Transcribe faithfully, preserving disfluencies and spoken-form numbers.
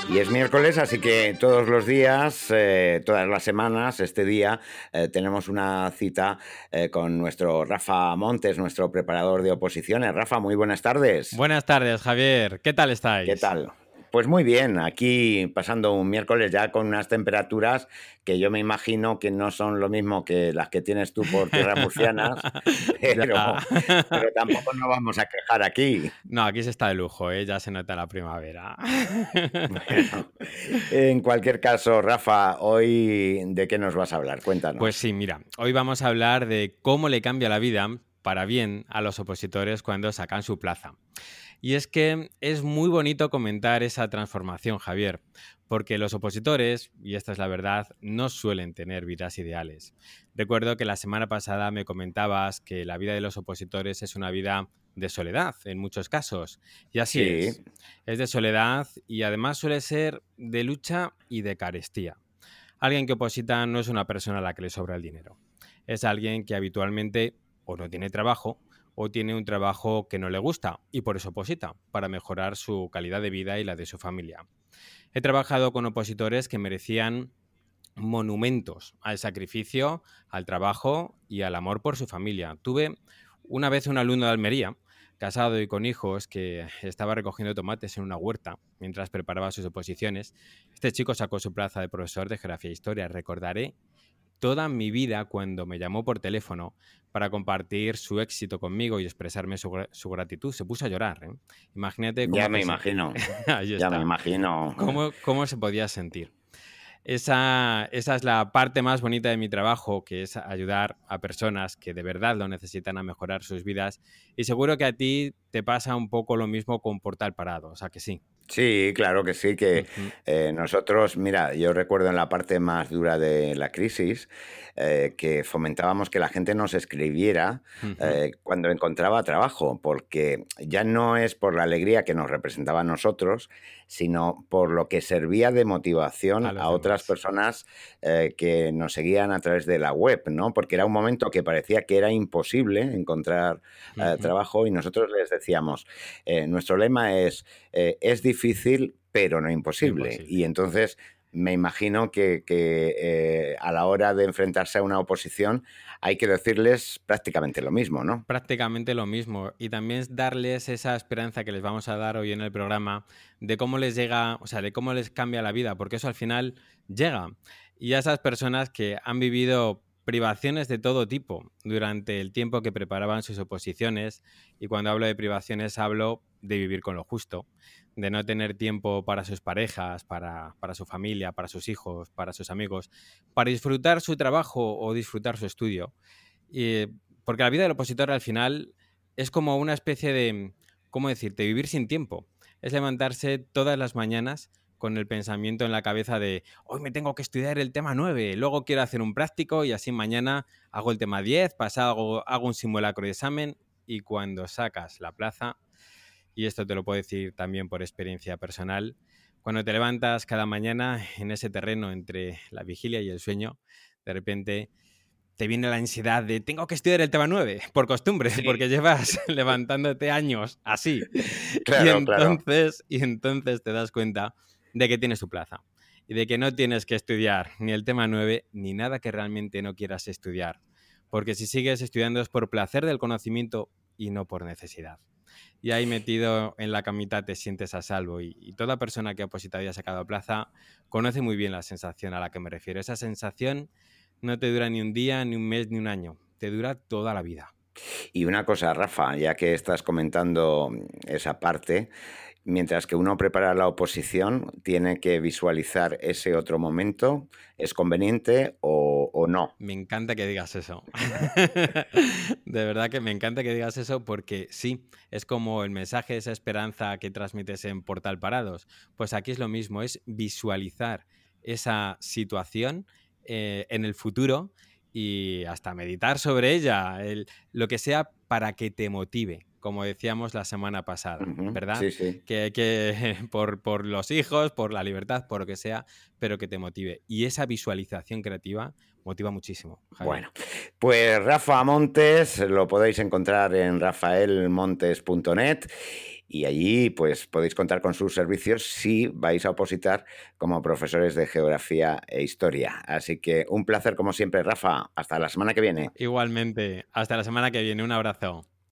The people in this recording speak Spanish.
Y es miércoles, así que todos los días, eh, todas las semanas, este día, eh, tenemos una cita eh, con nuestro Rafa Montes, nuestro preparador de oposiciones. Rafa, muy buenas tardes. Buenas tardes, Javier. ¿Qué tal ¿Qué estáis? tal? Pues muy bien, aquí pasando un miércoles ya con unas temperaturas que yo me imagino que no son lo mismo que las que tienes tú por tierras murcianas, Ya. pero, pero tampoco nos vamos a quejar aquí. No, aquí se está de lujo, ¿eh? Ya se nota la primavera. Bueno, en cualquier caso, Rafa, hoy ¿de qué nos vas a hablar? Pues Cuéntanos. sí, mira, hoy vamos a hablar de cómo le cambia la vida para bien a los opositores cuando sacan su plaza. Y es que es muy bonito comentar esa transformación, Javier, porque los opositores, y esta es la verdad, no suelen tener vidas ideales. Recuerdo que la semana pasada me comentabas que la vida de los opositores es una vida de soledad, en muchos casos. Y así Sí, es. Es de soledad y además suele ser de lucha y de carestía. Alguien que oposita no es una persona a la que le sobra el dinero. Es alguien que habitualmente o no tiene trabajo o tiene un trabajo que no le gusta y por eso oposita, para mejorar su calidad de vida y la de su familia. He trabajado con opositores que merecían monumentos al sacrificio, al trabajo y al amor por su familia. Tuve una vez un alumno de Almería, casado y con hijos, que estaba recogiendo tomates en una huerta mientras preparaba sus oposiciones. Este chico sacó su plaza de profesor de geografía e historia. Recordaré toda mi vida cuando me llamó por teléfono para compartir su éxito conmigo y expresarme su, gra- su gratitud. Se puso a llorar, ¿eh? Imagínate ya cómo me te sen- imagino, Ahí ya me está. imagino. ¿Cómo, cómo se podía sentir? Esa, esa es la parte más bonita de mi trabajo, que es ayudar a personas que de verdad lo necesitan a mejorar sus vidas. Y seguro que a ti te pasa un poco lo mismo con Portal Parado, o sea que sí. Sí, claro que sí, que Ujú, eh, nosotros, mira, yo recuerdo en la parte más dura de la crisis eh, que fomentábamos que la gente nos escribiera ujú. eh, cuando encontraba trabajo, porque ya no es por la alegría que nos representaba a nosotros, sino por lo que servía de A motivación los a otras demás. personas eh, que nos seguían a través de la web, ¿no? Porque era un momento que parecía que era imposible encontrar eh, Ujú, trabajo y nosotros les decíamos, eh, nuestro lema es eh, es difícil, pero no no imposible. Y imposible. entonces me imagino que, que eh, a la hora de enfrentarse a una oposición hay que decirles prácticamente lo mismo, ¿no? Prácticamente lo mismo. Y también es darles esa esperanza que les vamos a dar hoy en el programa de cómo les llega, o sea, de cómo les cambia la vida, porque eso al final llega. Y a esas personas que han vivido privaciones de todo tipo durante el tiempo que preparaban sus oposiciones, y cuando hablo de privaciones hablo de vivir con lo justo, de no tener tiempo para sus parejas, para, para su familia, para sus hijos, para sus amigos, para disfrutar su trabajo o disfrutar su estudio. Y, porque la vida del opositor al final es como una especie de, ¿cómo decirte?, vivir sin tiempo. Es levantarse todas las mañanas con el pensamiento en la cabeza de hoy me tengo que estudiar el tema nueve, luego quiero hacer un práctico y así mañana hago el tema diez, pasado hago, hago un simulacro de examen y cuando sacas la plaza, y esto te lo puedo decir también por experiencia personal, cuando te levantas cada mañana en ese terreno entre la vigilia y el sueño, de repente te viene la ansiedad de tengo que estudiar el tema nueve por costumbre, Sí, porque llevas levantándote años así. Y claro, claro. entonces, y entonces te das cuenta de que tienes tu plaza y de que no tienes que estudiar ni el tema nueve ni nada que realmente no quieras estudiar. Porque si sigues estudiando es por placer del conocimiento y no por necesidad. Y ahí metido en la camita te sientes a salvo. Y, y toda persona que ha opositado y ha sacado plaza conoce muy bien la sensación a la que me refiero. Esa sensación no te dura ni un día, ni un mes, ni un año. Te dura toda la vida. Y una cosa, Rafa, ya que estás comentando esa parte, mientras que uno prepara la oposición, tiene que visualizar ese otro momento, ¿es conveniente o, o no? Me encanta que digas eso. De verdad que me encanta que digas eso porque sí, es como el mensaje, esa esperanza que transmites en Portal Parados. Pues aquí es lo mismo, es visualizar esa situación eh, en el futuro y hasta meditar sobre ella, el- lo que sea para que te motive. como decíamos la semana pasada, Ujú, ¿verdad? sí, sí. Que, que por, por los hijos, por la libertad, por lo que sea, pero que te motive. Y esa visualización creativa motiva muchísimo, Javier. Bueno, pues Rafa Montes lo podéis encontrar en rafael montes punto net y allí pues podéis contar con sus servicios si vais a opositar como profesores de geografía e historia. Así que un placer como siempre, Rafa. Hasta la semana que viene. Igualmente, hasta la semana que viene. Un abrazo.